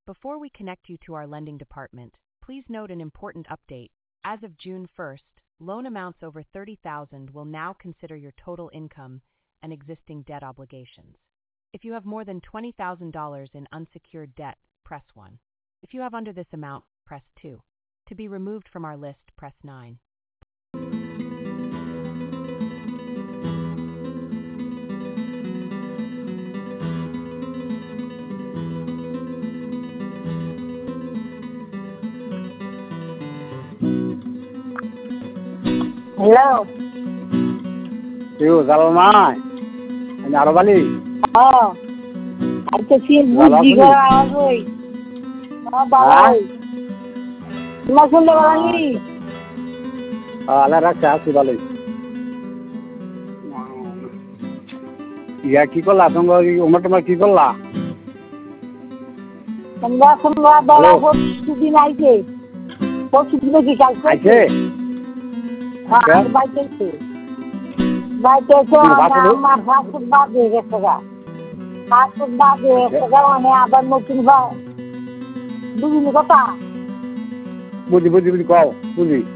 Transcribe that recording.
Before we connect you to our lending department, please note an important update. As of June 1st, loan amounts over $30,000 will now consider your total income and existing debt obligations. If you have more than $20,000 in unsecured debt, press 1. If you have under this amount, press 2. To be removed from our list, press 9. Hello. You Salman. And Arabali. Oh. I can see Buji Garaway. Oh, Bawai. Masun Bawai. Allah rakha Sibali. Ya কি করলা তোমরা ওমর তোমরা কি করলা তোমরা তোমরা বলা প্রতিদিন আইছে প্রতিদিন কি কাজ আছে হ্যাঁ বাইতেছে তো আমার ফাস্ট বাদ হয়ে গেছে গা ফাস্ট বাদ হয়ে গেছে গা মানে আবার নতুন বুঝলি কথা বুঝি কও বুঝি